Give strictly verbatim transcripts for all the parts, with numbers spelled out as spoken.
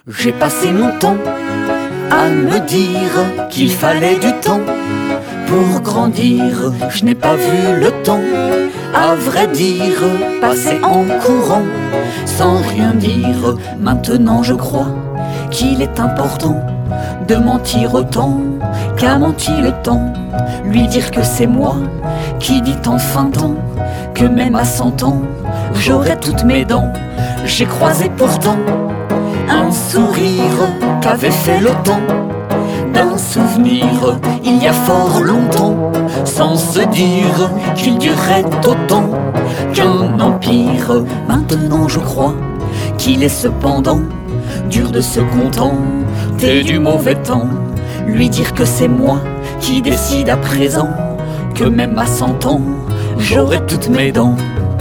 J'ai passé mon temps à me dire qu'il fallait du temps pour grandir. Je n'ai pas vu le temps, à vrai dire, passer en courant sans rien dire. Maintenant je crois qu'il est important de mentir autant qu'a menti le temps. Lui dire que c'est moi qui dit en fin temps que même à cent ans j'aurai toutes mes dents. J'ai croisé pourtant un sourire qu'avait fait le temps d'un souvenir il y a fort longtemps, sans se dire qu'il durerait autant qu'un empire. Maintenant je crois qu'il est cependant dur de se contenter du mauvais temps. Lui dire que c'est moi qui décide à présent que même à cent ans j'aurai toutes mes dents.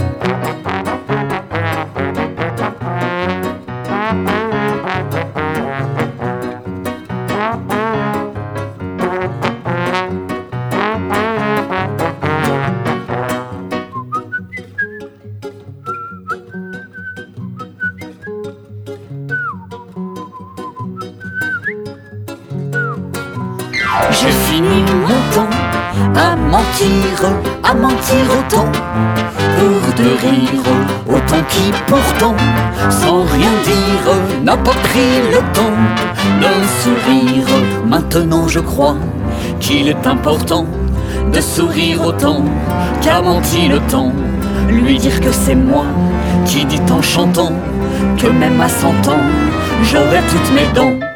J'ai fini mon temps à mentir, à mentir autant pour de rire, autant qui pourtant, sans rien dire, n'a pas pris le temps d'un sourire. Maintenant je crois qu'il est important de sourire autant qu'a menti le temps. Lui dire que c'est moi qui dit en chantant que même à cent ans j'aurai toutes mes dents.